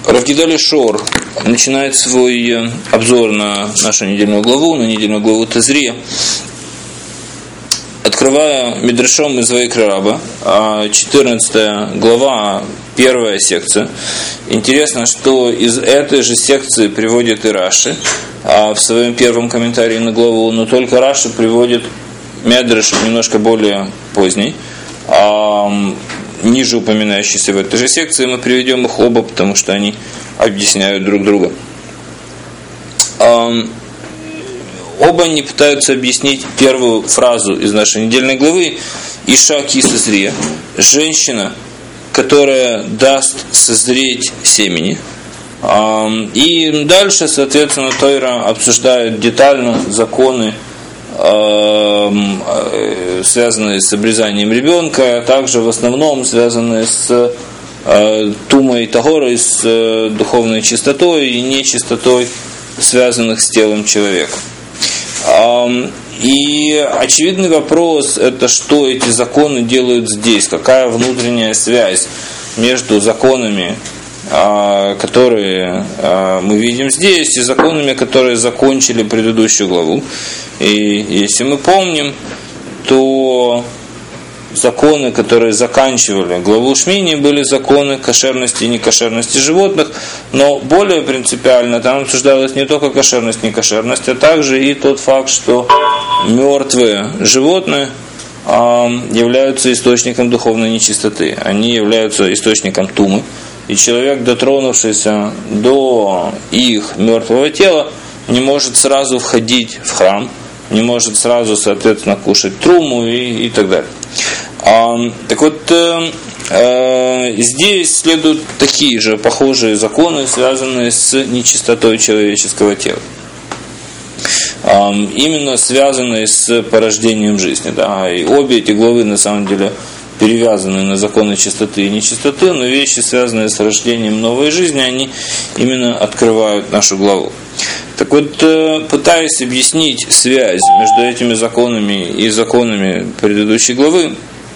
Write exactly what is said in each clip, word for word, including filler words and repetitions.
Рав Гидалия Шор начинает свой обзор на нашу недельную главу, на недельную главу Тазри, открывая Мидрашом из Ваикра Раба, четырнадцатая глава, первая секция. Интересно, что из этой же секции приводит и Раши в своем первом комментарии на главу, но только Раши приводит Мидраш немножко более поздний, ниже упоминающиеся в этой же секции. Мы приведем их оба, потому что они объясняют друг друга. Оба они пытаются объяснить первую фразу из нашей недельной главы: «Иша ки созрия», женщина, которая даст созреть семени. И дальше, соответственно, Тойра обсуждает детально законы, связанные с обрезанием ребенка, а также в основном связанные с тумой тагорой, с духовной чистотой и нечистотой, связанных с телом человека. И очевидный вопрос – это что эти законы делают здесь, какая внутренняя связь между законами, которые мы видим здесь, и законами, которые закончили предыдущую главу. И если мы помним, то законы, которые заканчивали главу Шмини, были законы кошерности и некошерности животных, но более принципиально там обсуждалась не только кошерность и некошерность, а также и тот факт, что мертвые животные являются источником духовной нечистоты, они являются источником тумы, и человек, дотронувшийся до их мертвого тела, не может сразу входить в храм, не может сразу, соответственно, кушать труму и, и так далее. А, так вот, э, э, здесь следуют такие же похожие законы, связанные с нечистотой человеческого тела. А, именно связанные с порождением жизни. Да. И обе эти главы, на самом деле, перевязаны на законы чистоты и нечистоты, но вещи, связанные с рождением новой жизни, они именно открывают нашу главу. Так вот, пытаясь объяснить связь между этими законами и законами предыдущей главы,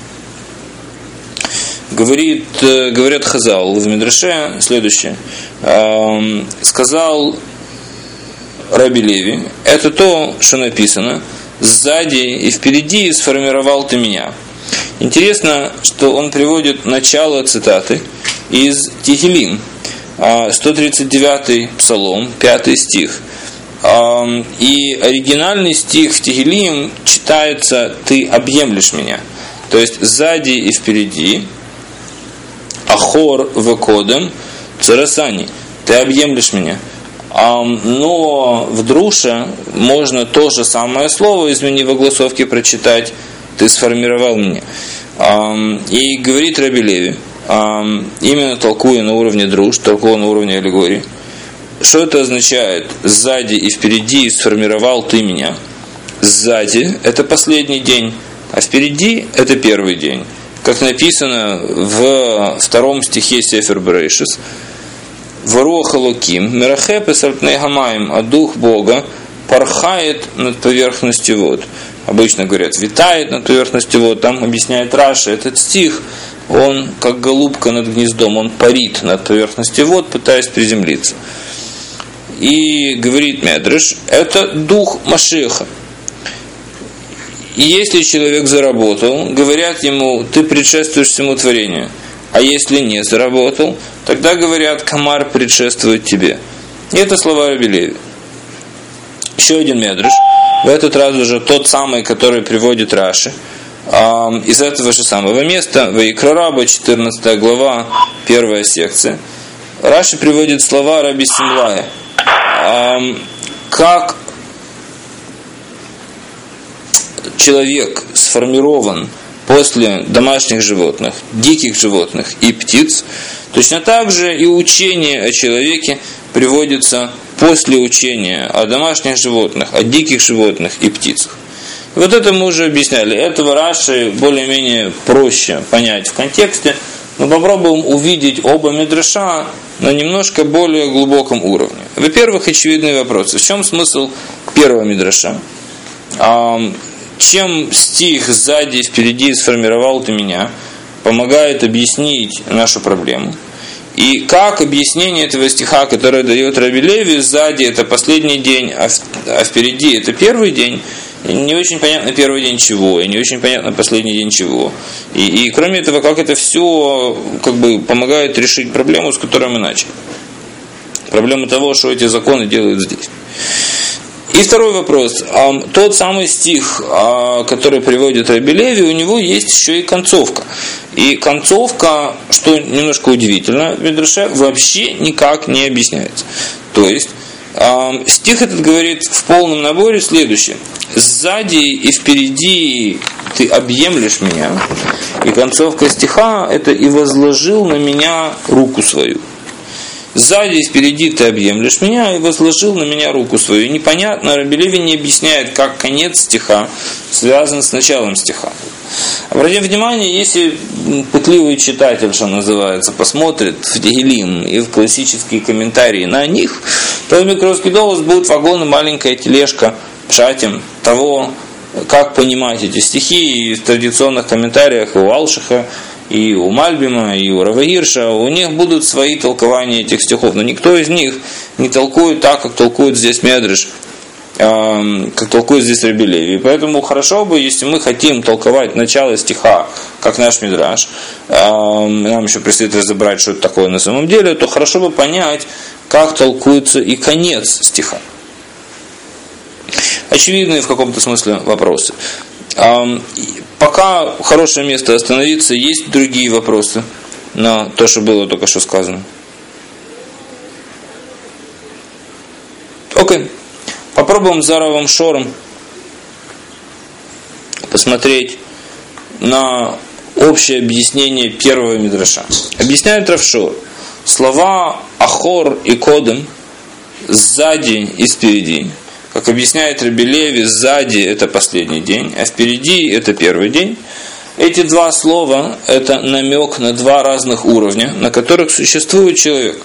говорит, говорят Хазал в Мидраше следующее. Сказал Раби Леви: это то, что написано: сзади и впереди сформировал ты меня. Интересно, что он приводит начало цитаты из Тихилим, сто тридцать девятый псалом, пятый стих. И оригинальный стих в Тихилим читается: «Ты объемлешь меня». То есть сзади и впереди, ахор векодем царасани, ты объемлешь меня. Но в друше можно то же самое слово, изменив огласовки, прочитать: ты сформировал меня. И говорит Раби Леви, именно толкуя на уровне друж, толкуя на уровне аллегории, что это означает: сзади и впереди сформировал ты меня. Сзади – это последний день, а впереди – это первый день. Как написано в втором стихе Сефер Берешис: «Варуах Элоким, мерахеп эсальпней хамаим», а дух Бога порхает над поверхностью вод. Обычно говорят «витает над поверхностью вод», там объясняет Раши, этот стих, он как голубка над гнездом, он парит над поверхностью вод, пытаясь приземлиться. И говорит Мидраш, это дух Машиаха. И если человек заработал, говорят ему: ты предшествуешь всему творению. А если не заработал, тогда говорят: комар предшествует тебе. И это слова Раби Леви. Еще один Мидраш, в этот раз уже тот самый, который приводит Раши, из этого же самого места, Ваикра Раба, четырнадцатая глава, первая секция. Раши приводит слова Раби Симлая. Как человек сформирован после домашних животных, диких животных и птиц, точно так же и учение о человеке приводится после учения о домашних животных, о диких животных и птицах. Вот это мы уже объясняли. Этого Раши более-менее проще понять в контексте, но попробуем увидеть оба мидраша на немножко более глубоком уровне. Во-первых, очевидный вопрос. В чем смысл первого мидраша? Чем стих «сзади и впереди сформировал ты меня» помогает объяснить нашу проблему? И как объяснение этого стиха, которое дает Раби Леви, сзади это последний день, а, в, а впереди это первый день, не очень понятно первый день чего, и не очень понятно последний день чего. И, и кроме этого, как это все как бы помогает решить проблему, с которой мы начали. Проблему того, что эти законы делают здесь. И второй вопрос. Тот самый стих, который приводит Раби Леви, у него есть еще и концовка. И концовка, что немножко удивительно, в Мидраше вообще никак не объясняется. То есть, стих этот говорит в полном наборе следующее. Сзади и впереди ты объемлешь меня. И концовка стиха это и возложил на меня руку свою. Сзади и впереди ты объемлешь меня и возложил на меня руку свою. И непонятно, Раби Леви не объясняет, как конец стиха связан с началом стиха. Обратим внимание, если пытливый читатель, что называется, посмотрит в Тегилим и в классические комментарии на них, то в Микровский Долос будет вагон и маленькая тележка пшатим того, как понимать эти стихи. И в традиционных комментариях и у Алшиха, и у Мальбима, и у Рава Гирша, у них будут свои толкования этих стихов, но никто из них не толкует так, как толкует здесь Медреш, э, как толкует здесь Раби Леви. Поэтому хорошо бы, если мы хотим толковать начало стиха, как наш Мидраш, э, нам еще предстоит разобрать, что это такое на самом деле, то хорошо бы понять, как толкуется и конец стиха. Очевидные в каком-то смысле вопросы. Пока хорошее место остановиться, есть другие вопросы на то, что было только что сказано. Окей. Попробуем за Равом Шором посмотреть на общее объяснение первого мидраша. Объясняет Рав Шор. Слова Ахор и Кодем сзади и спереди. Как объясняет Раби Леви, сзади это последний день, а впереди это первый день. Эти два слова – это намек на два разных уровня, на которых существует человек.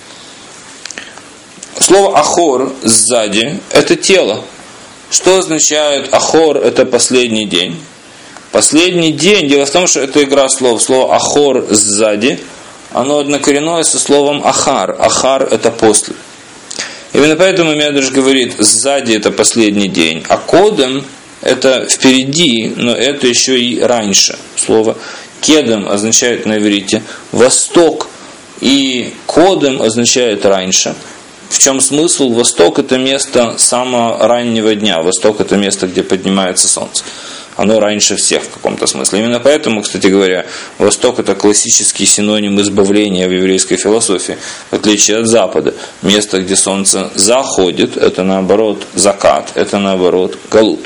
Слово «ахор» сзади – это тело. Что означает «ахор» – это последний день? Последний день, дело в том, что это игра слов. Слово «ахор» сзади, оно однокоренное со словом «ахар». «Ахар» – это после. Именно поэтому Медреш говорит, сзади это последний день, а кодем это впереди, но это еще и раньше. Слово кедем означает на иврите восток, и кодем означает раньше. В чем смысл? Восток это место самого раннего дня, восток это место, где поднимается солнце. Оно раньше всех в каком-то смысле. Именно поэтому, кстати говоря, Восток – это классический синоним избавления в еврейской философии, в отличие от Запада. Место, где солнце заходит, это наоборот закат, это наоборот галут.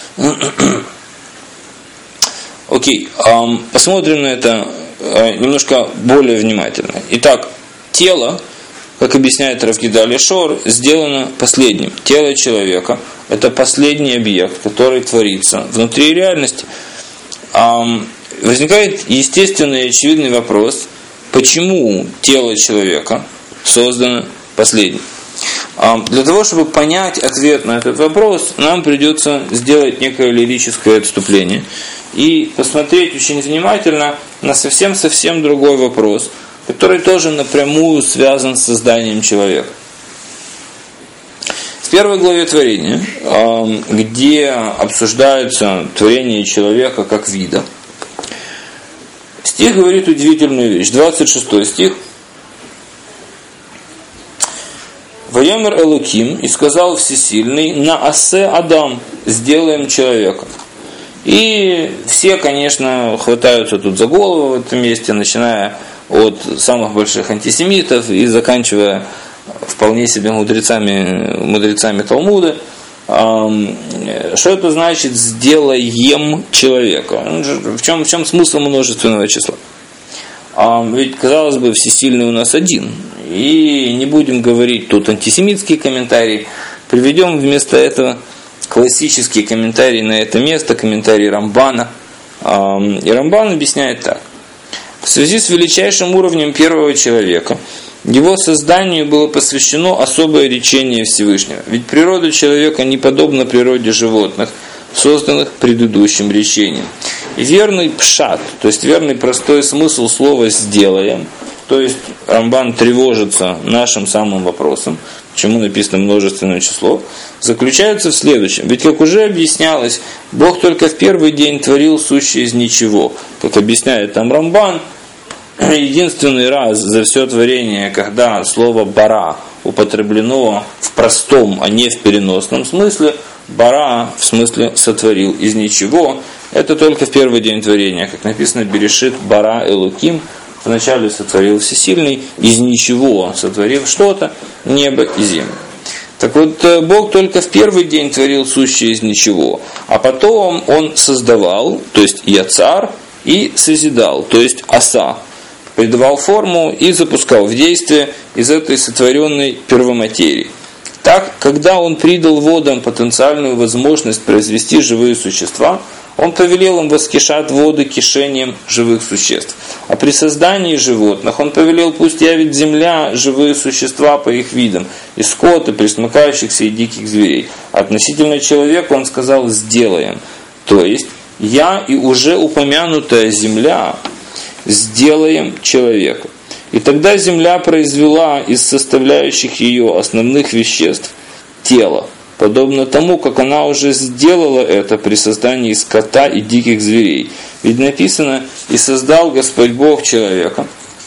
Окей, посмотрим на это немножко более внимательно. Итак, тело, как объясняет Рав Гидалия Шор, сделано последним. Тело человека – это последний объект, который творится внутри реальности. Возникает естественный и очевидный вопрос, почему тело человека создано последним. Для того, чтобы понять ответ на этот вопрос, нам придется сделать некое лирическое отступление и посмотреть очень внимательно на совсем-совсем другой вопрос, который тоже напрямую связан с созданием человека. В первой главе творения, где обсуждается творение человека как вида, стих говорит удивительную вещь. двадцать шестой стих. «Ваемер Элоким, и сказал Всесильный, на асе Адам, сделаем человека». И все, конечно, хватаются тут за голову в этом месте, начиная от самых больших антисемитов и заканчивая вполне себе мудрецами, мудрецами Талмуда. Что это значит «сделаем человека»? В чем, в чем смысл множественного числа? Ведь, казалось бы, Всесильный у нас один. И не будем говорить тут антисемитские комментарии. Приведем вместо этого классические комментарии на это место, комментарии Рамбана. И Рамбан объясняет так. В связи с величайшим уровнем первого человека, его созданию было посвящено особое речение Всевышнего. Ведь природа человека не подобна природе животных, созданных предыдущим речением. И верный пшат, то есть верный простой смысл слова «сделаем», то есть Рамбан тревожится нашим самым вопросом, почему написано множественное число, заключается в следующем. Ведь, как уже объяснялось, Бог только в первый день творил сущее из ничего. Как объясняет там Рамбан, единственный раз за все творение, когда слово «бара» употреблено в простом, а не в переносном смысле, «бара» в смысле «сотворил из ничего», это только в первый день творения. Как написано, «Берешит бара элуким», вначале сотворил Всесильный, из ничего сотворив что-то, небо и землю. Так вот, Бог только в первый день творил сущее из ничего, а потом Он создавал, то есть яцар, и созидал, то есть аса, придавал форму и запускал в действие из этой сотворенной первоматерии. Так, когда Он придал водам потенциальную возможность произвести живые существа, Он повелел им воскишать воды кишением живых существ. А при создании животных Он повелел, пусть явит земля живые существа по их видам, и скот, и пресмыкающихся, и диких зверей. Относительно человека Он сказал «сделаем». То есть, я и уже упомянутая земля сделаем человека. И тогда земля произвела из составляющих ее основных веществ тело, подобно тому, как она уже сделала это при создании скота и диких зверей. Ведь написано: «И создал Господь Бог человека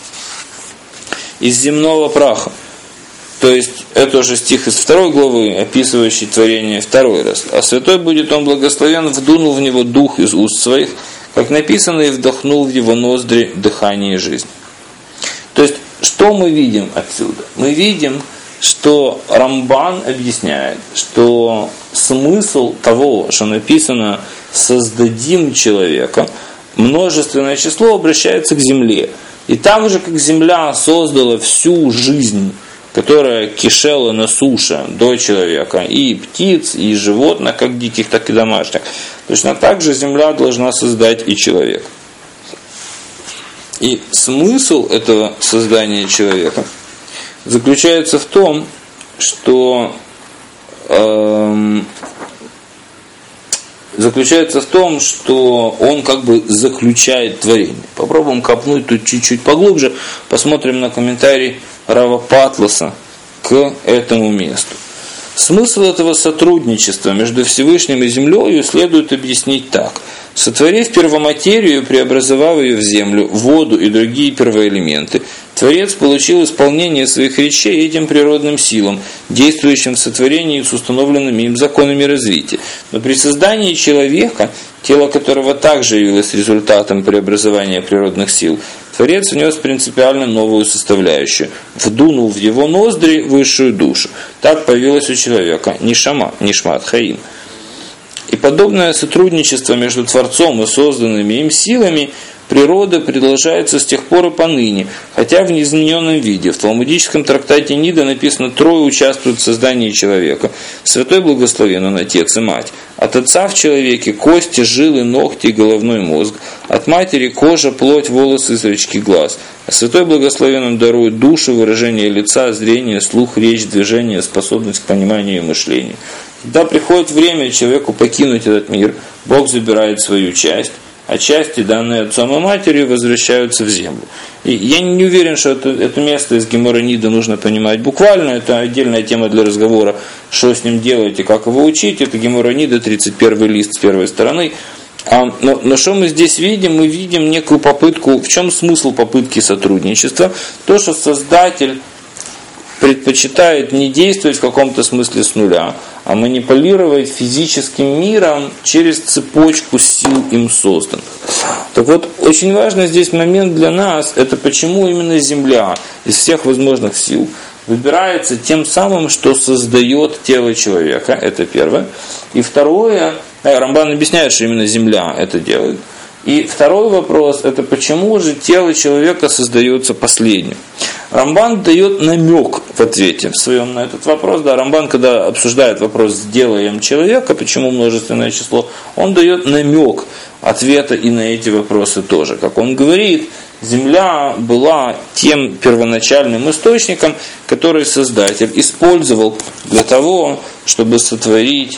из земного праха». То есть, это уже стих из второй главы, описывающий творение второй раз. «А святой будет он благословен, вдунул в него дух из уст своих, как написано, и вдохнул в его ноздри дыхание жизни». То есть, что мы видим отсюда? Мы видим, что Рамбан объясняет, что смысл того, что написано «создадим человека», множественное число обращается к земле. И там же, как земля создала всю жизнь, которая кишела на суше до человека, и птиц, и животных, как диких, так и домашних, точно так же земля должна создать и человека. И смысл этого создания человека заключается в том, что эм, заключается в том, что он как бы заключает творение. Попробуем копнуть тут чуть-чуть поглубже, посмотрим на комментарий Рава Патласа к этому месту. Смысл этого сотрудничества между Всевышним и землей следует объяснить так. Сотворив первоматерию, преобразовав ее в землю, воду и другие первоэлементы, Творец получил исполнение своих речей этим природным силам, действующим в сотворении с установленными им законами развития. Но при создании человека, тело которого также явилось результатом преобразования природных сил, Творец внес принципиально новую составляющую, вдунул в его ноздри высшую душу. Так появилось у человека нишама, нишмат хаим. И подобное сотрудничество между Творцом и созданными им силами природы продолжается с тех пор и поныне, хотя в неизмененном виде. В талмудическом трактате Нида написано: трое участвуют в создании человека. Святой благословен он, Отец и Мать. От Отца в человеке кости, жилы, ногти и головной мозг. От Матери кожа, плоть, волосы, зрачки, глаз. А Святой благословен он дарует душу, выражение лица, зрение, слух, речь, движение, способность к пониманию и мышлению. Когда приходит время человеку покинуть этот мир, Бог забирает свою часть, а части, данные Отцом и Матерью, возвращаются в землю. И я не уверен, что это, это место из Гемора Нида нужно понимать буквально. Это отдельная тема для разговора, что с ним делать и как его учить. Это Гемора Нида, тридцать первый лист с первой стороны. А, но, но что мы здесь видим? Мы видим некую попытку. В чем смысл попытки сотрудничества? То, что Создатель предпочитает не действовать в каком-то смысле с нуля, а манипулировать физическим миром через цепочку сил им созданных. Так вот, очень важный здесь момент для нас, это почему именно Земля из всех возможных сил выбирается тем самым, что создает тело человека, это первое. И второе, Рамбан объясняет, что именно Земля это делает. И второй вопрос, это почему же тело человека создается последним. Рамбан дает намек в ответе в своем на этот вопрос. Да, Рамбан, когда обсуждает вопрос «сделаем человека», почему множественное число, он дает намек ответа и на эти вопросы тоже. Как он говорит, Земля была тем первоначальным источником, который Создатель использовал для того, чтобы сотворить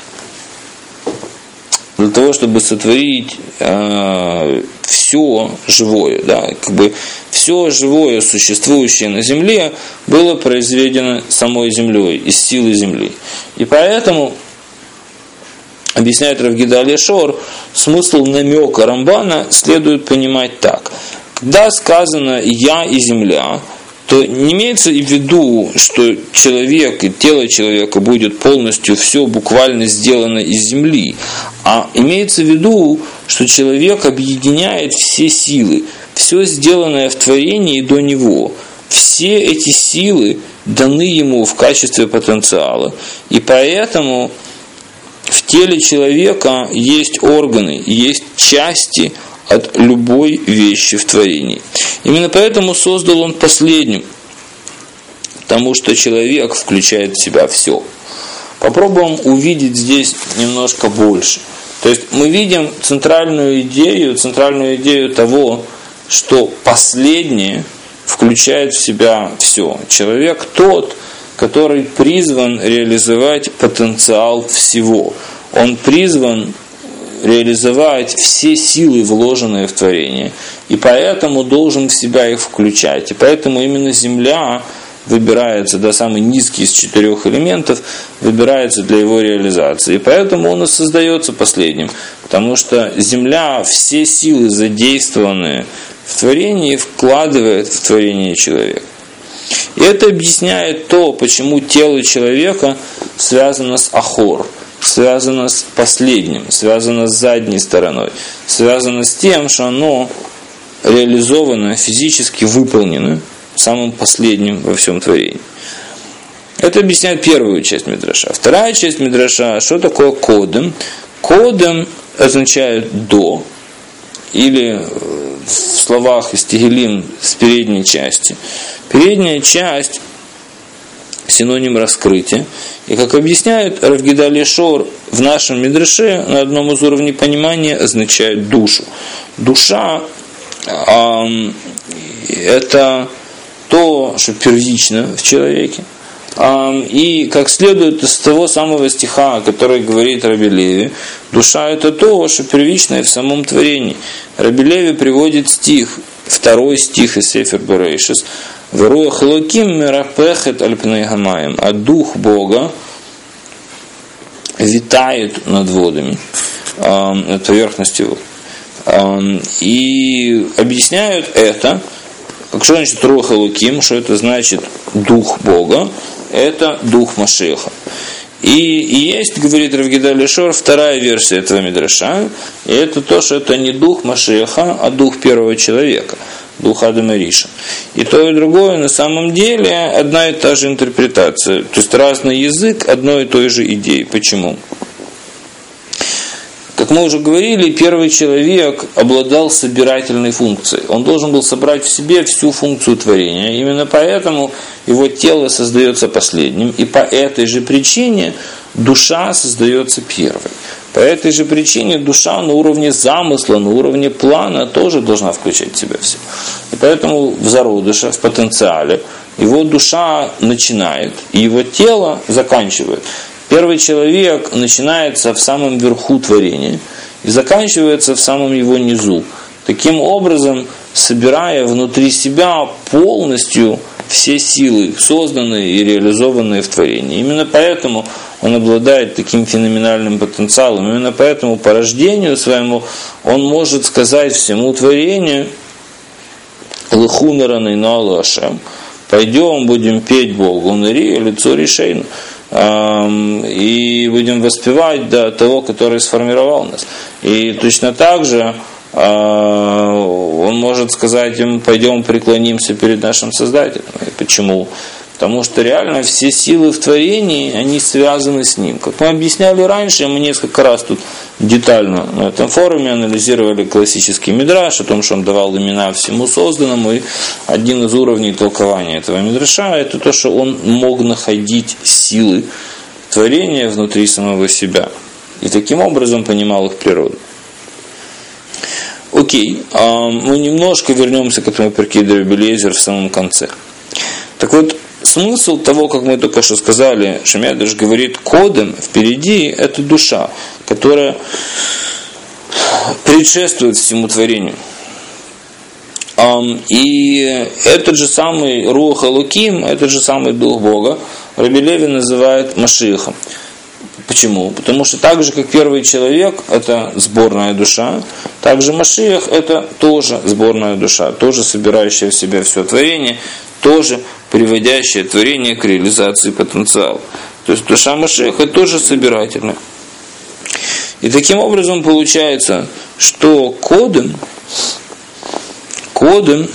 для того, чтобы сотворить э, все живое, да, как бы все живое, существующее на земле, было произведено самой землей, из силы земли. И поэтому, объясняет Рав Гидалия Шор, смысл намека Рамбана следует понимать так. Когда сказано «я и земля», то не имеется в виду, что человек и тело человека будет полностью все буквально сделано из земли, а имеется в виду, что человек объединяет все силы, все сделанное в творении до него. Все эти силы даны ему в качестве потенциала, и поэтому в теле человека есть органы, есть части от любой вещи в творении. Именно поэтому создал он последним, потому что человек включает в себя все. Попробуем увидеть здесь немножко больше. То есть мы видим центральную идею, центральную идею того, что последнее включает в себя все. Человек тот, который призван реализовать потенциал всего. Он призван реализовать все силы, вложенные в творение. И поэтому должен в себя их включать. И поэтому именно земля выбирается, да, самый низкий из четырех элементов, выбирается для его реализации. И поэтому он и создается последним. Потому что земля все силы, задействованные в творении, вкладывает в творение человека. И это объясняет то, почему тело человека связано с Ахор, связано с последним, связано с задней стороной, связано с тем, что оно реализовано, физически выполнено самым последним во всем творении. Это объясняет первую часть Мидраша. Вторая часть Мидраша, что такое кодем? Кодем означает до, или в словах из Тегилим с передней части. Передняя часть синоним раскрытия. И как объясняют Рав Гидалия Шор, в нашем Мидраше на одном из уровней понимания означает душу. Душа э, это то, что первично в человеке. Э, и как следует из того самого стиха, который говорит Раби Леви, душа это то, что первичное в самом творении. Раби Леви приводит стих, второй стих из Сефер Берейшис. «Веруах локим мерапехет альпней гамаем», а дух Бога витает над водами, над поверхностью вод. И объясняют это, что значит руах локим, что это значит дух Бога, это дух Машеха. И, и есть, говорит Рав Гидалия Шор, вторая версия этого Мидраша, и это то, что это не дух Машеха, а дух первого человека, дух Адама Риша. И то, и другое на самом деле одна и та же интерпретация, то есть разный язык одной и той же идеи. Почему? Как мы уже говорили, первый человек обладал собирательной функцией. Он должен был собрать в себе всю функцию творения. Именно поэтому его тело создается последним. И по этой же причине душа создается первой. По этой же причине душа на уровне замысла, на уровне плана тоже должна включать в себя все. И поэтому в зародыше, в потенциале, его душа начинает, и его тело заканчивает. Первый человек начинается в самом верху творения и заканчивается в самом его низу. Таким образом, собирая внутри себя полностью все силы, созданные и реализованные в творении. Именно поэтому он обладает таким феноменальным потенциалом. Именно поэтому по рождению своему он может сказать всему творению: «Лыху нараной на Ашем», пойдем, будем петь Богу, нари, лицо решейну. И будем воспевать, да, того, который сформировал нас. И точно так же он может сказать им: пойдем преклонимся перед нашим Создателем. И почему? Потому что реально все силы в творении, они связаны с ним. Как мы объясняли раньше, мы несколько раз тут детально на этом форуме анализировали классический мидраш, о том, что он давал имена всему созданному. И один из уровней толкования этого мидраша – это то, что он мог находить силы творения внутри самого себя. И таким образом понимал их природу. Окей, мы немножко вернемся к этому перкей Раби Элиэзер в самом конце. Так вот, смысл того, как мы только что сказали, Шемядыш говорит, кодем впереди – это душа, которая предшествует всему творению. И этот же самый Руах Элоким, этот же самый Дух Бога, Раби Леви называет Машиахом. Почему? Потому что так же, как первый человек, это сборная душа, так же Машиах это тоже сборная душа, тоже собирающая в себя все творение, тоже приводящая творение к реализации потенциала. То есть душа Машиаха тоже собирательная. И таким образом получается, что кодем, кодем,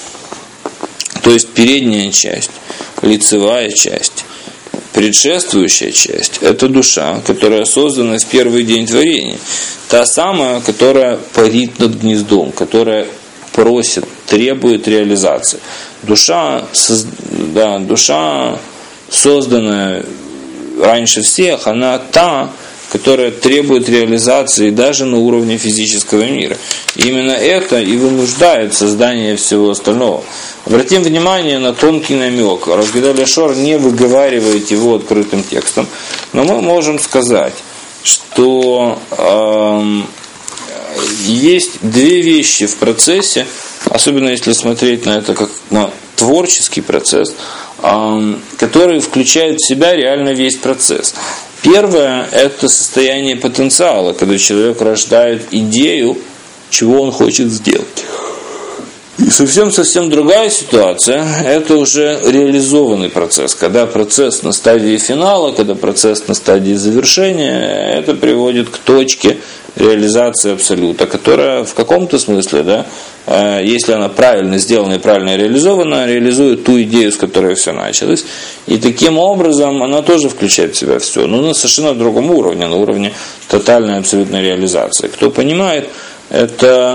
то есть передняя часть, лицевая часть, предшествующая часть – это душа, которая создана в первый день творения. Та самая, которая парит над гнездом, которая просит, требует реализации. Душа, да, душа, созданная раньше всех, она та, которая требует реализации даже на уровне физического мира. И именно это и вынуждает создание всего остального. Обратим внимание на тонкий намек. Рав Шор не выговаривает его открытым текстом, но мы можем сказать, что э, есть две вещи в процессе, особенно если смотреть на это как на творческий процесс, э, которые включают в себя реально весь процесс. Первое – это состояние потенциала, когда человек рождает идею, чего он хочет сделать. И совсем-совсем другая ситуация – это уже реализованный процесс, когда процесс на стадии финала, когда процесс на стадии завершения, это приводит к точке реализации абсолюта, которая в каком-то смысле, да, если она правильно сделана и правильно реализована, реализует ту идею, с которой все началось. И таким образом она тоже включает в себя все, но на совершенно другом уровне, на уровне тотальной абсолютной реализации. Кто понимает, это,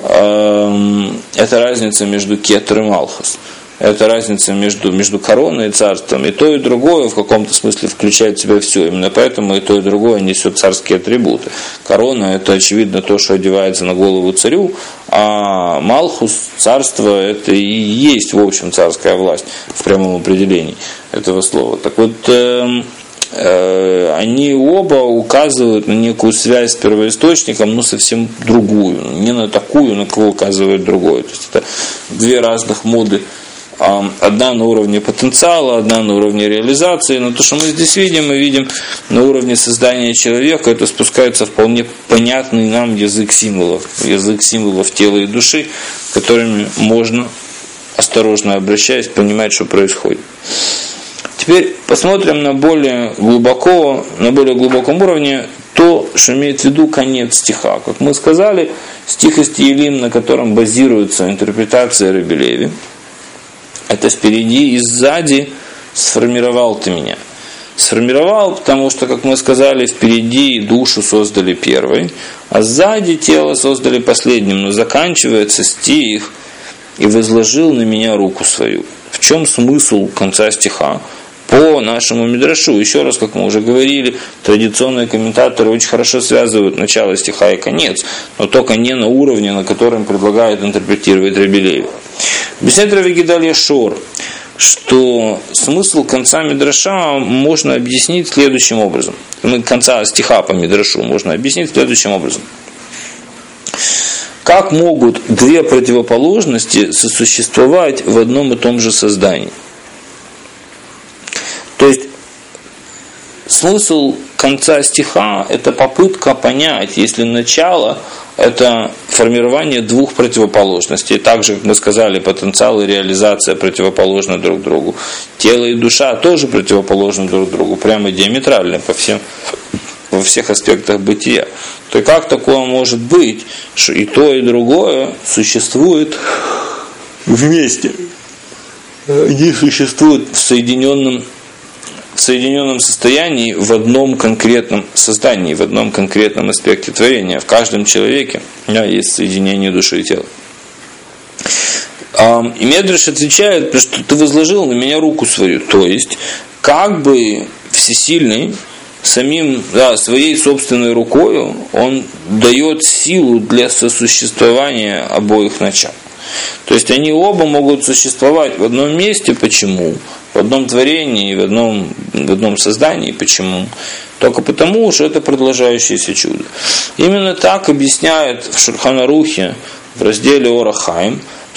э, это разница между кетер и малхус. Это разница между, между короной и царством. И то, и другое в каком-то смысле включает в себя все. Именно поэтому и то, и другое несет царские атрибуты. Корона – это, очевидно, то, что одевается на голову царю, а малхус, царство – это и есть, в общем, царская власть в прямом определении этого слова. Так вот, э, э, они оба указывают на некую связь с первоисточником, но совсем другую. Не на такую, на кого указывает другое. То есть это две разных моды. Одна на уровне потенциала, одна на уровне реализации. Но то, что мы здесь видим, мы видим на уровне создания человека, это спускается вполне понятный нам язык символов, язык символов тела и души, которыми можно, осторожно обращаясь, понимать, что происходит. Теперь посмотрим на более глубоко, на более глубоком уровне то, что имеет в виду конец стиха. Как мы сказали, стих из Теилим, на котором базируется интерпретация Раби Леви, это впереди и сзади сформировал ты меня. Сформировал, потому что, как мы сказали, впереди душу создали первой, а сзади тело создали последним. Но заканчивается стих и возложил на меня руку свою. В чем смысл конца стиха? По нашему мидрашу, еще раз, как мы уже говорили, традиционные комментаторы очень хорошо связывают начало стиха и конец, но только не на уровне, на котором предлагает интерпретировать Раби Леви. Объясняет Рав Гидалья Шор, что смысл конца мидраша можно объяснить следующим образом. Конца стиха по мидрашу можно объяснить следующим образом. Как могут две противоположности сосуществовать в одном и том же создании? То есть смысл конца стиха – это попытка понять, если начало – это формирование двух противоположностей. Так же, как мы сказали, потенциал и реализация противоположны друг другу. Тело и душа тоже противоположны друг другу, прямо диаметрально по всем, во всех аспектах бытия. То как такое может быть, что и то, и другое существует вместе? Они существуют в соединенном в соединенном состоянии в одном конкретном создании, в одном конкретном аспекте творения. В каждом человеке да, есть соединение души и тела. И Медраш отвечает, что ты возложил на меня руку свою. То есть, как бы всесильный самим, да, своей собственной рукою он дает силу для сосуществования обоих начал. То есть они оба могут существовать в одном месте. Почему? В одном творении, в одном, в одном создании. Почему? Только потому, что это продолжающееся чудо. Именно так объясняет в Шульхан Арухе в разделе Ор ха-Хаим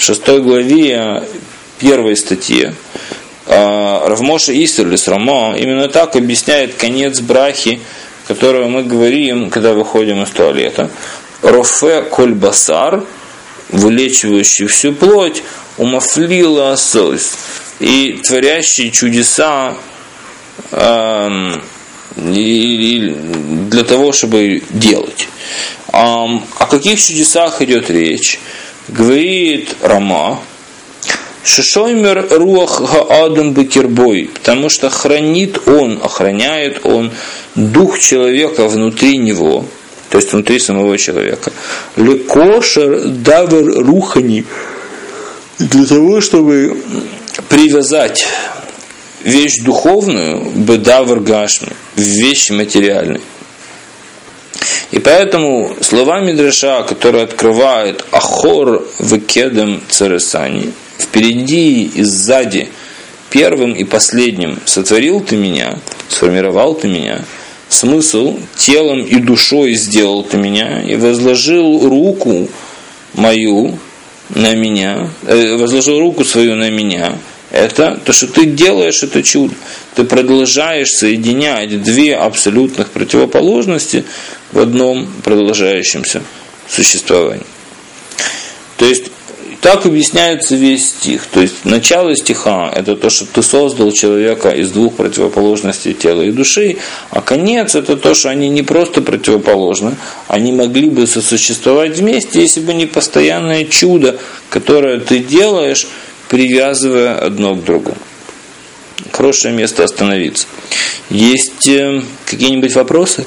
в шестой главе первой статье Рав Моше Истерлис Рама именно так объясняет конец брахи, которую мы говорим, когда выходим из туалета. Рофе коль басар, вылечивающий всю плоть, умафлила асойс, и творящий чудеса э, и, и для того, чтобы делать. А, о каких чудесах идет речь? Говорит Рама, Шишоймер руах гаадам бекербой, потому что хранит он, охраняет он дух человека внутри него, то есть внутри самого человека. Лекошер давер рухани, для того, чтобы привязать вещь духовную, бедавр гашми, в вещь материальной. И поэтому слова Мидраша, которые открывают Ахор векедем царесани, впереди и сзади, первым и последним сотворил ты меня, сформировал ты меня, смысл телом и душой сделал ты меня и возложил руку мою на меня, э, возложил руку свою на меня. Это то, что ты делаешь, это чудо. Ты продолжаешь соединять две абсолютных противоположности в одном продолжающемся существовании. То есть, так объясняется весь стих. То есть, начало стиха – это то, что ты создал человека из двух противоположностей тела и души, а конец – это то, что они не просто противоположны, они могли бы сосуществовать вместе, если бы не постоянное чудо, которое ты делаешь, привязывая одно к другому. Хорошее место остановиться. Есть э, какие-нибудь вопросы?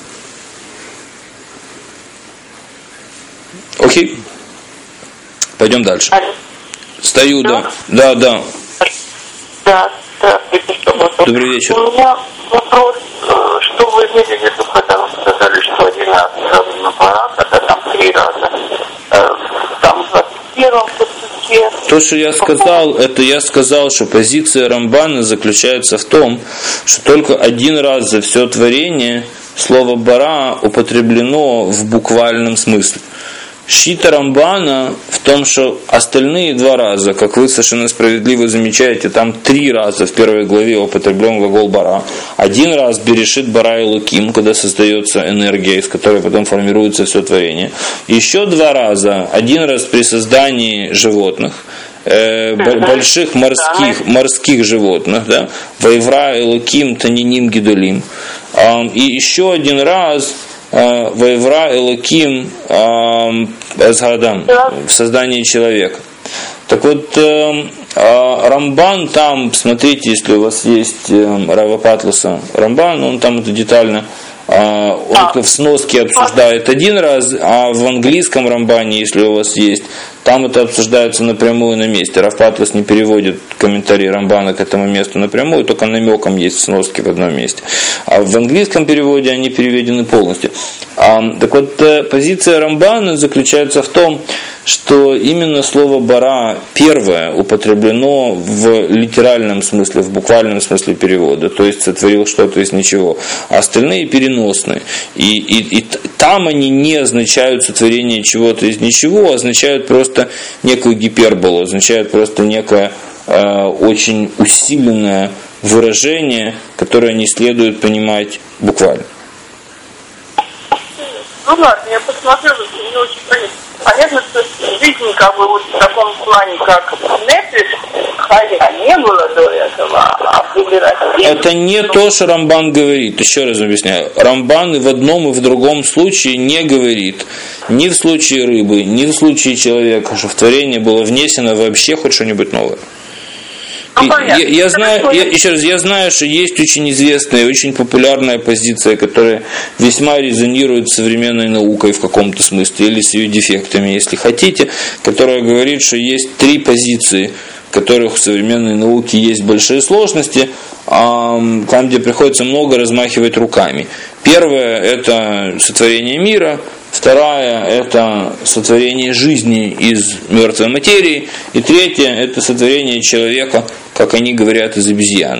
Окей. Пойдем дальше. Стою, да. Да, да. Да, да. Добрый вечер. У меня вопрос, что вы имели в виду, когда вы сказали, что один раз на пора, когда там три раза, там в двадцать первом посуке. То, что я сказал, это я сказал, что позиция Рамбана заключается в том, что только один раз за все творение слово «бара» употреблено в буквальном смысле. Шита Рамбана в том, что остальные два раза, как вы совершенно справедливо замечаете, там три раза в первой главе употреблен глагол «бара». Один раз берешит бара и луким, когда создается энергия, из которой потом формируется все творение. Еще два раза, один раз при создании животных, э, больших морских, морских животных, да, «вайвра и луким таниним гидулим». Э, и еще один раз Вайвра Элоким Азгадам, в создании человека. Так вот, Рамбан там, смотрите, если у вас есть Рава Патлуса Рамбан, он там это детально, он в сноске обсуждает один раз, а в английском Рамбане, если у вас есть, там это обсуждается напрямую на месте. Рав Патлус не переводит комментарии Рамбана к этому месту напрямую, только намеком есть сноски в одном месте. А в английском переводе они переведены полностью. А, так вот, позиция Рамбана заключается в том, что именно слово «бара» первое употреблено в литеральном смысле, в буквальном смысле перевода, то есть сотворил что-то из ничего, а остальные переносные. И, и, и там они не означают сотворение чего-то из ничего, а означают просто некую гиперболу, означают просто некое э, очень усиленное выражение, которое не следует понимать буквально. Ну ладно, я посмотрела, что не очень понятно. Понятно, что жизнь как бы вот в таком плане, как Нефиш, хотя не было до этого, а были растения. Это не то, что Рамбан говорит. Еще раз объясняю. Рамбан и в одном, и в другом случае не говорит. Ни в случае рыбы, ни в случае человека, что в творение было внесено вообще хоть что-нибудь новое. И, я, я знаю, я, еще раз, я знаю, что есть очень известная, очень популярная позиция, которая весьма резонирует с современной наукой в каком-то смысле, или с ее дефектами, если хотите, которая говорит, что есть три позиции, в которых в современной науке есть большие сложности, там, где приходится много размахивать руками. Первое – это сотворение мира. Вторая – это сотворение жизни из мертвой материи. И третье – это сотворение человека, как они говорят, из обезьян.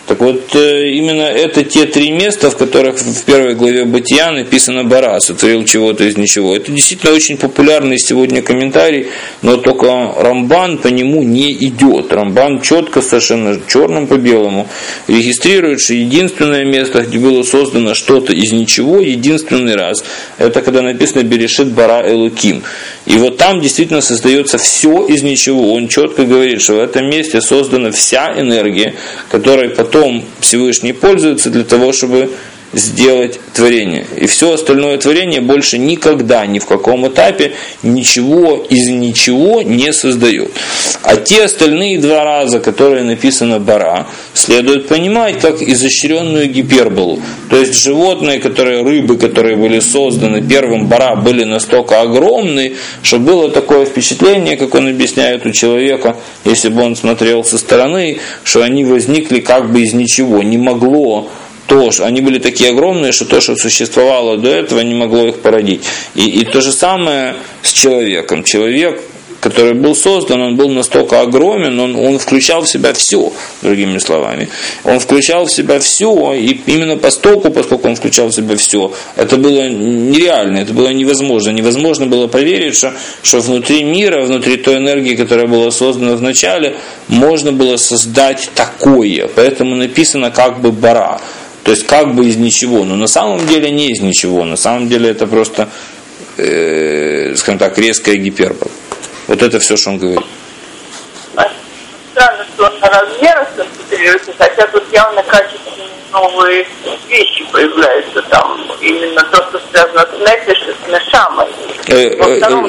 Так вот, именно это те три места, в которых в первой главе Бытия написано «Бара», сотворил чего-то из ничего. Это действительно очень популярный сегодня комментарий, но только Рамбан по нему не идет. Рамбан четко, совершенно черным по белому регистрирует, что единственное место, где было создано что-то из ничего, единственный раз, это когда написано «Берешит Бара Элоким». И вот там действительно создается все из ничего. Он четко говорит, что в этом месте создана вся энергия, которой потом Всевышний пользуется для того, чтобы сделать творение. И все остальное творение больше никогда, ни в каком этапе, ничего из ничего не создает. А те остальные два раза, которые написано «бара», следует понимать как изощренную гиперболу. То есть животные, которые, рыбы, которые были созданы первым «бара», были настолько огромны, что было такое впечатление, как он объясняет у человека, если бы он смотрел со стороны, что они возникли как бы из ничего. Не могло то, что они были такие огромные, что то, что существовало до этого, не могло их породить. И, и то же самое с человеком. Человек, который был создан, он был настолько огромен, он, он включал в себя все, другими словами. Он включал в себя все, и именно постольку, поскольку он включал в себя все, это было нереально, это было невозможно. Невозможно было поверить, что, что внутри мира, внутри той энергии, которая была создана в начале, можно было создать такое. Поэтому написано как бы «бара». То есть как бы из ничего, но на самом деле не из ничего, на самом деле это просто, э, скажем так, резкая гипербола. Вот это все, что он говорит. Странно, что он на размерах концентрируется, хотя тут явно качественные новые вещи появляются там, именно то, что связано с нефиш, с нешамой. Во втором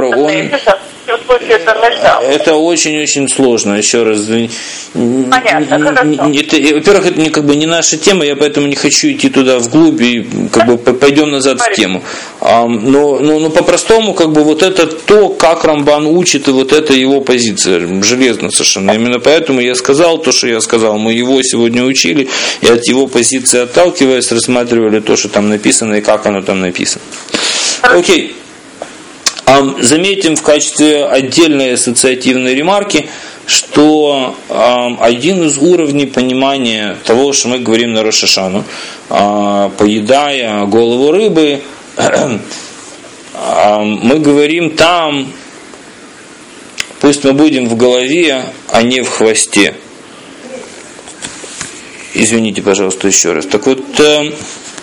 это очень-очень сложно, еще раз. Понятно, это, во-первых, это не, как бы, не наша тема, я поэтому не хочу идти туда вглубь и как бы пойдем назад в тему. А, но, но, но по-простому, как бы вот это то, как Рамбан учит, и вот это его позиция, железно совершенно. Именно поэтому я сказал то, что я сказал. Мы его сегодня учили, и от его позиции отталкиваясь, рассматривали то, что там написано, и как оно там написано. Окей. Заметим в качестве отдельной ассоциативной ремарки, что э, один из уровней понимания того, что мы говорим на Рош ха-Шану, э, поедая голову рыбы, э, э, мы говорим там, пусть мы будем в голове, а не в хвосте. Извините, пожалуйста, еще раз. Так вот, э,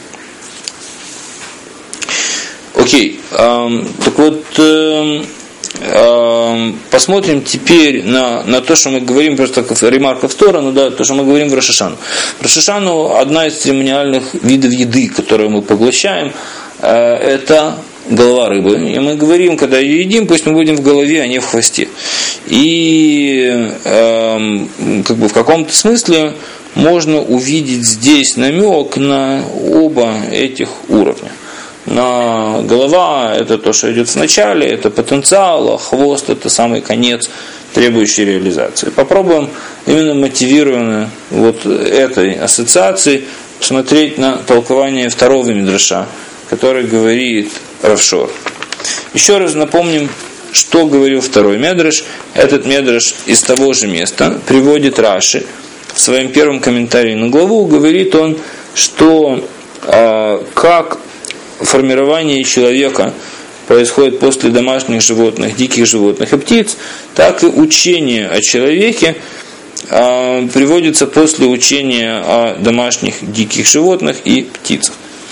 окей, э, так вот, э, э, посмотрим теперь на, на то, что мы говорим, просто как ремарка в сторону, да, то, что мы говорим в Рош ха-Шану. В Рош ха-Шану одна из церемониальных видов еды, которую мы поглощаем, э, это голова рыбы. И мы говорим, когда ее едим, пусть мы будем в голове, а не в хвосте. И э, как бы в каком-то смысле можно увидеть здесь намек на оба этих уровня. На голова – это то, что идет в начале, это потенциал, а хвост – это самый конец, требующий реализации. Попробуем именно мотивированно вот этой ассоциацией посмотреть на толкование второго мидраша, который говорит Рав Шор. Еще раз напомним, что говорил второй мидраш. Этот мидраш из того же места приводит Раши в своем первом комментарии на главу. Говорит он, что э, как формирование человека происходит после домашних животных, диких животных и птиц, так и учение о человеке э, приводится после учения о домашних диких животных и птицах.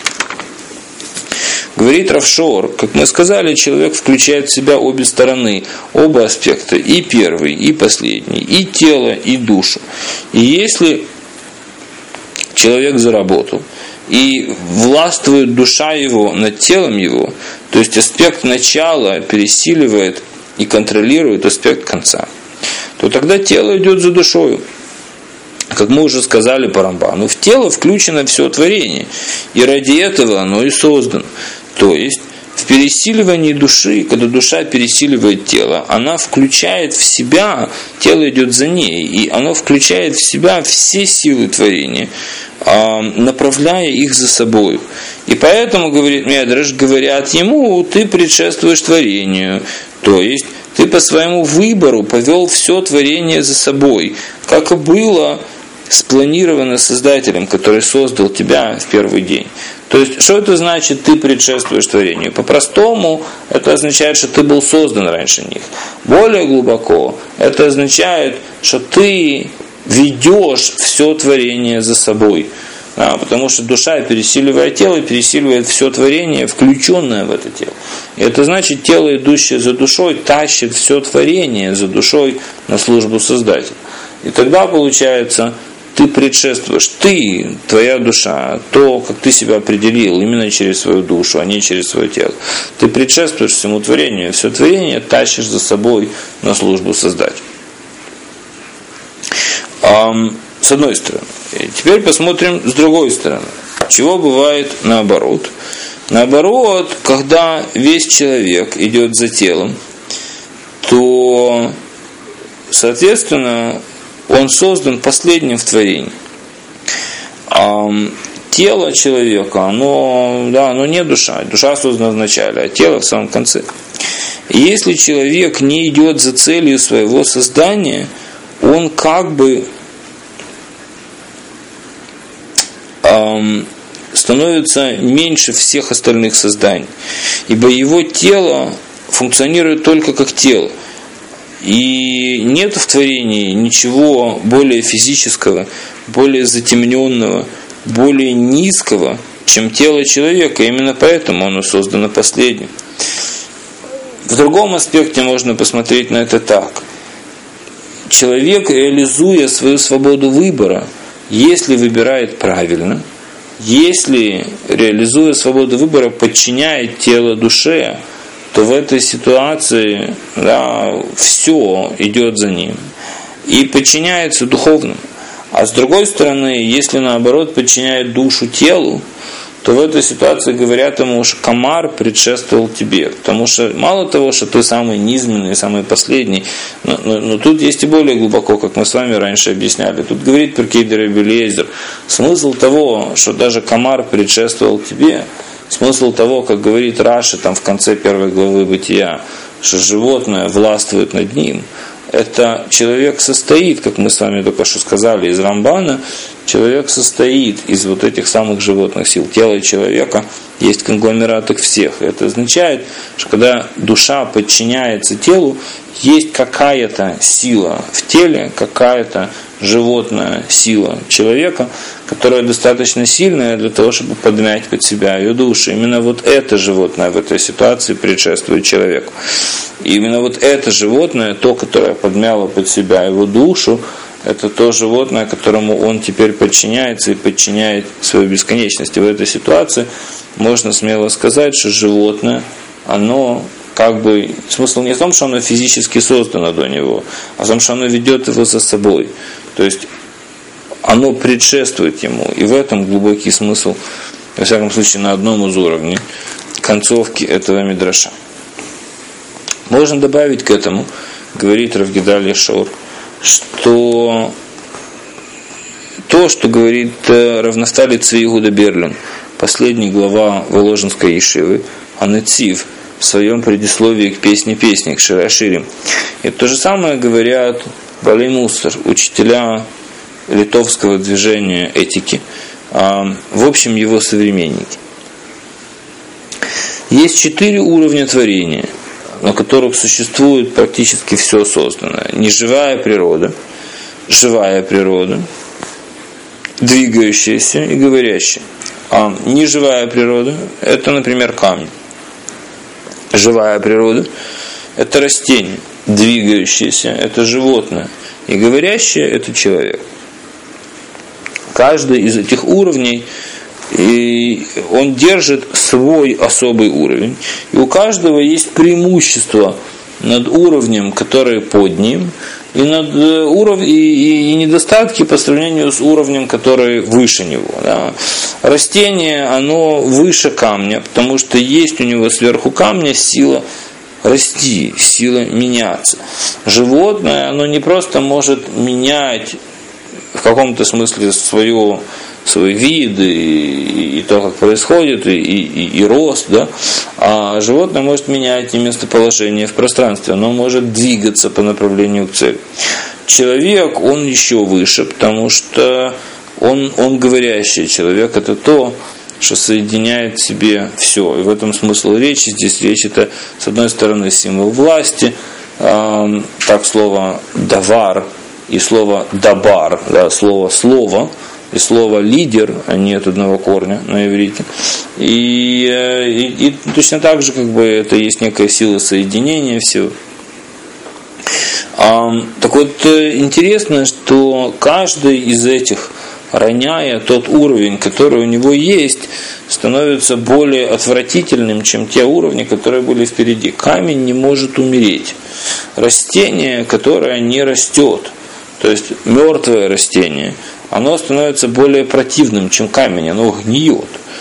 Говорит Рав Шор, как мы сказали, человек включает в себя обе стороны, оба аспекта, и первый, и последний, и тело, и душу. И если человек заработал, и властвует душа его над телом его, то есть аспект начала пересиливает и контролирует аспект конца, то тогда тело идет за душою. Как мы уже сказали по Рамбану, в тело включено все творение, и ради этого оно и создано. То есть в пересиливании души, когда душа пересиливает тело, она включает в себя, тело идет за ней, и оно включает в себя все силы творения, направляя их за собой. И поэтому, говорит Мидраш, говорят ему, ты предшествуешь творению. То есть ты по своему выбору повел все творение за собой. Как и было спланировано Создателем, который создал тебя в первый день. То есть, что это значит, ты предшествуешь творению? По-простому, это означает, что ты был создан раньше них. Более глубоко, это означает, что ты ведешь все творение за собой. А, потому что душа, пересиливая тело, пересиливает все творение, включенное в это тело. И это значит, тело, идущее за душой, тащит все творение за душой на службу Создателя. И тогда получается, ты предшествуешь, ты, твоя душа, то, как ты себя определил, именно через свою душу, а не через свое тело. Ты предшествуешь всему творению, все творение тащишь за собой на службу Создателя. С одной стороны. И теперь посмотрим с другой стороны. Чего бывает наоборот? Наоборот, когда весь человек идет за телом, то, соответственно, он создан последним в творении. А тело человека, оно, да, оно не душа. Душа создана в начале, а тело в самом конце. И если человек не идет за целью своего создания, он как бы становится меньше всех остальных созданий. Ибо его тело функционирует только как тело. И нет в творении ничего более физического, более затемненного, более низкого, чем тело человека. Именно поэтому оно создано последним. В другом аспекте можно посмотреть на это так. Человек, реализуя свою свободу выбора, если выбирает правильно, если, реализуя свободу выбора, подчиняет тело душе, то в этой ситуации, да, все идет за ним и подчиняется духовному. А с другой стороны, если наоборот подчиняет душу телу, то в этой ситуации говорят ему, что комар предшествовал тебе. Потому что мало того, что ты самый низменный, самый последний, но, но, но тут есть и более глубоко, как мы с вами раньше объясняли. Тут говорит Перкей Ребби Элиэзер, смысл того, что даже комар предшествовал тебе, смысл того, как говорит Раши там в конце первой главы Бытия, что животное властвует над ним, это человек состоит, как мы с вами только что сказали, из Рамбана, человек состоит из вот этих самых животных сил. Тело человека есть конгломерат их всех. Это означает, что когда душа подчиняется телу, есть какая-то сила в теле, какая-то животная сила человека, которая достаточно сильная для того, чтобы подмять под себя ее душу. Именно вот это животное в этой ситуации предшествует человеку. И именно вот это животное, то, которое подмяло под себя его душу, это то животное, которому он теперь подчиняется и подчиняет свою бесконечность. И в этой ситуации можно смело сказать, что животное, оно как бы, смысл не в том, что оно физически создано до него, а в том, что оно ведет его за собой. То есть оно предшествует ему. И в этом глубокий смысл, во всяком случае, на одном из уровней концовки этого мидраша. Можно добавить к этому, говорит Рав Гедалия Шор, что то, что говорит Рав Нафтали Цви Иуда Берлин, последняя глава Воложенской Ешивы, Анецив, в своем предисловии к песне песни, к Шир ха-Ширим. И то же самое говорят Балей Мусар, учителя литовского движения этики, в общем, его современники. Есть четыре уровня творения, на которых существует практически все созданное. Неживая природа, живая природа, двигающаяся и говорящая. А неживая природа – это, например, камень. Живая природа – это растение. Двигающееся – это животное. И говорящее – это человек. Каждый из этих уровней, и он держит свой особый уровень. И у каждого есть преимущество над уровнем, который под ним, и, над уров... и, и, и недостатки по сравнению с уровнем, который выше него. Да. Растение, оно выше камня, потому что есть у него сверху камня сила расти, сила меняться. Животное, оно не просто может менять в каком-то смысле свое, свой вид и, и то, как происходит, и, и, и рост, да? А животное может менять и местоположение в пространстве, оно может двигаться по направлению к цели. человек, он еще выше, потому что он, он говорящий человек, это то, что соединяет в себе все. И в этом смысл речи. Здесь речь это, с одной стороны, символ власти, э, так слово «давар» и слово «дабар», да, слово «слово», и слово «лидер», они от одного корня на иврите. И, и, и точно так же, как бы, это есть некая сила соединения всего. А, так вот, интересно, что каждый из этих, роняя тот уровень, который у него есть, становится более отвратительным, чем те уровни, которые были впереди. Камень не может умереть. Растение, которое не растет, то есть мертвое растение, оно становится более противным, чем камень, оно гниет.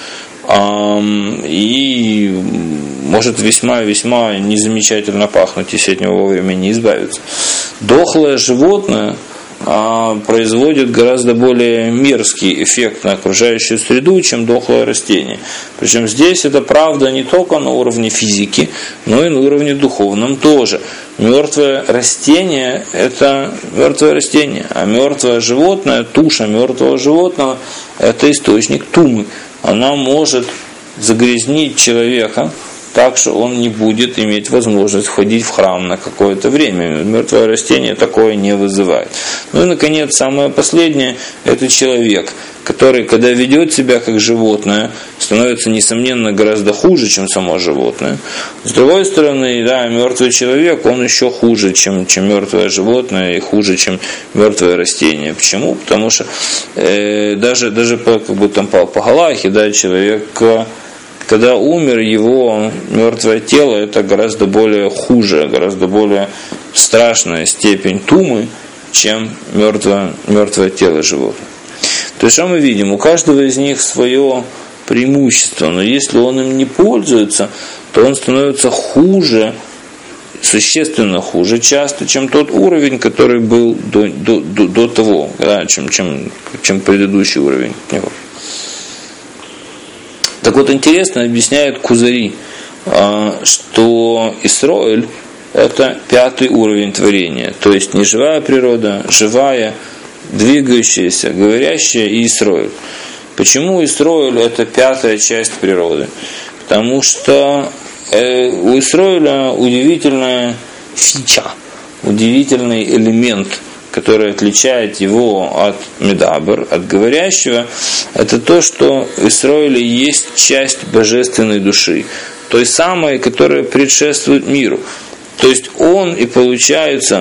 И может весьма-весьма незамечательно пахнуть, если от него вовремя не избавиться. Дохлое животное производит гораздо более мерзкий эффект на окружающую среду, чем дохлое растение. Причем здесь это правда не только на уровне физики, но и на уровне духовном тоже. Мертвое растение – это мертвое растение, а мертвое животное, туша мертвого животного – это источник тумы. Она может загрязнить человека так, что он не будет иметь возможность входить в храм на какое-то время. Мертвое растение такое не вызывает. Ну и, наконец, самое последнее – это человек, который, когда ведет себя как животное, становится, несомненно, гораздо хуже, чем само животное. С другой стороны, да, мертвый человек, он еще хуже, чем, чем мертвое животное, и хуже, чем мертвое растение. Почему? Потому что э, даже, даже по, как бы там по, по галахе, да, человек, когда умер, его мертвое тело, это гораздо более хуже, гораздо более страшная степень тумы, чем мертвое, мертвое тело животного. То есть, что мы видим? У каждого из них свое преимущество, но если он им не пользуется, то он становится хуже, существенно хуже часто, чем тот уровень, который был до, до, до, до того, да, чем, чем, чем предыдущий уровень от него. Так вот, интересно объясняет Кузари, что Исроэль – это пятый уровень творения, то есть не живая природа, живая, двигающаяся, говорящая и Исроэль. Почему Исроэль – это пятая часть природы? Потому что у Исроэля удивительная фича, удивительный элемент, который отличает его от Медабер, от говорящего, это то, что в Исроэле есть часть божественной души, той самой, которая предшествует миру. То есть он и получается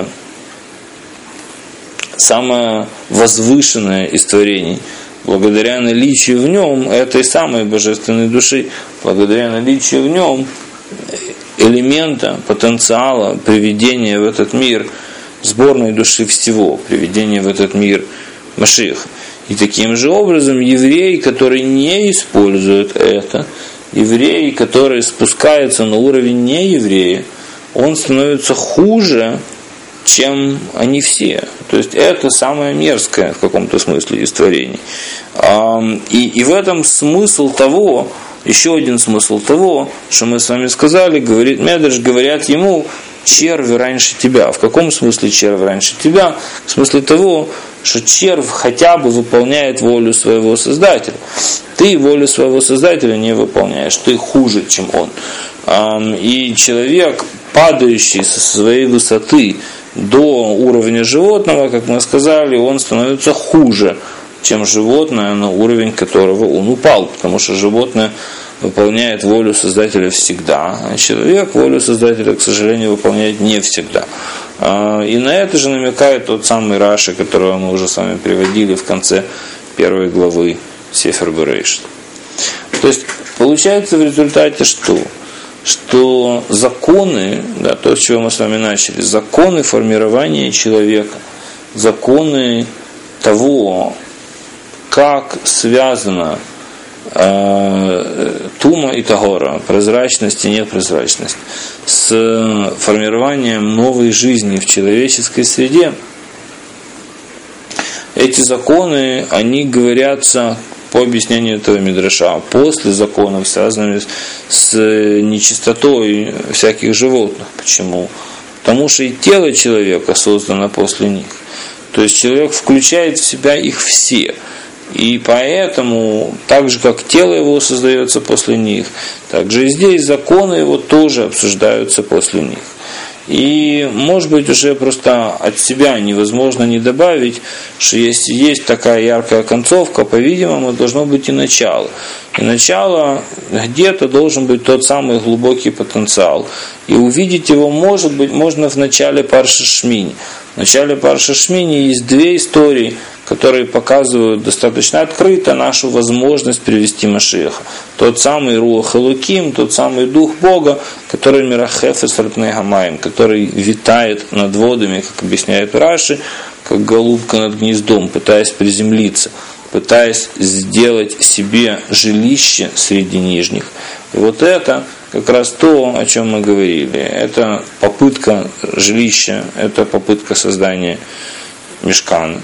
самое возвышенное из творений, благодаря наличию в нем этой самой божественной души, благодаря наличию в нем элемента, потенциала приведения в этот мир сборной души всего, приведение в этот мир Машиаха. И таким же образом еврей, который не использует это, еврей, который спускается на уровень нееврея, он становится хуже, чем они все. То есть это самое мерзкое в каком-то смысле из творений. И, и в этом смысл того, еще один смысл того, что мы с вами сказали, говорит Медреш, говорят ему: червь раньше тебя. В каком смысле червь раньше тебя? В смысле того, что червь хотя бы выполняет волю своего Создателя. Ты волю своего Создателя не выполняешь, ты хуже, чем он. И человек, падающий со своей высоты до уровня животного, как мы сказали, он становится хуже, чем животное, на уровень которого он упал, потому что животное выполняет волю Создателя всегда, а человек волю Создателя, к сожалению, выполняет не всегда. И на это же намекает тот самый Раши, которого мы уже с вами приводили в конце первой главы Сефер Берешит. То есть получается в результате что? Что законы, да, то, с чего мы с вами начали, законы формирования человека, законы того, как связано тума и тагора, прозрачность и непрозрачность, с формированием новой жизни в человеческой среде, эти законы, они говорятся по объяснению этого мидраша после законов, связанных с нечистотой всяких животных. Почему? Потому что и тело человека создано после них. То есть человек включает в себя их все. И поэтому, так же как тело его создается после них, так же и здесь законы его тоже обсуждаются после них. И, может быть, уже просто от себя невозможно не добавить, что если есть такая яркая концовка, по-видимому, должно быть и начало. И начало где-то должен быть тот самый глубокий потенциал. И увидеть его, может быть, можно в начале Парши Шмини. В начале Парши Шмини есть две истории, которые показывают достаточно открыто нашу возможность привести Машиаха. Тот самый Руах Элоким, тот самый Дух Бога, который Мирахеф эс Альпней Гамаим, который витает над водами, как объясняет Раши, как голубка над гнездом, пытаясь приземлиться, пытаясь сделать себе жилище среди нижних. И вот это как раз то, о чем мы говорили. Это попытка жилища, это попытка создания мишкана.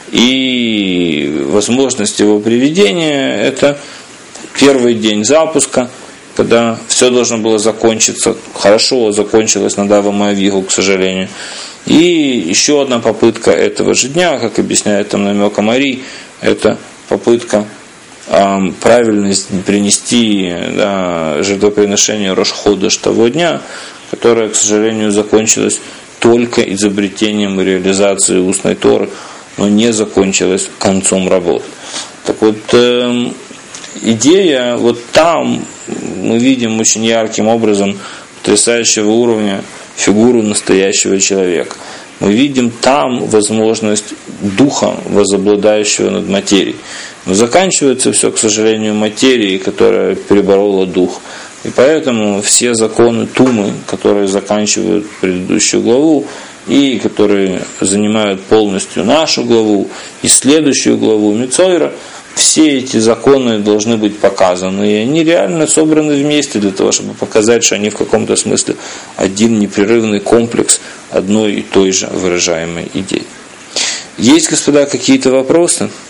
И возможность его приведения – это первый день запуска, когда все должно было закончиться. Хорошо закончилось на Давам и Авигу, к сожалению. И еще одна попытка этого же дня, как объясняет там намек Амари, это попытка э, правильно принести да, жертвоприношение Рош-Ходеш того дня, которое, к сожалению, закончилось только изобретением и реализацией устной Торы, но не закончилась концом работы. Так вот, э, идея, вот там мы видим очень ярким образом потрясающего уровня фигуру настоящего человека. Мы видим там возможность духа, возобладающего над материей. Но заканчивается все, к сожалению, материей, которая переборола дух. И поэтому все законы Тумы, которые заканчивают предыдущую главу, и которые занимают полностью нашу главу и следующую главу Мицойра, все эти законы должны быть показаны. И они реально собраны вместе для того, чтобы показать, что они в каком-то смысле один непрерывный комплекс одной и той же выражаемой идеи. Есть, господа, какие-то вопросы?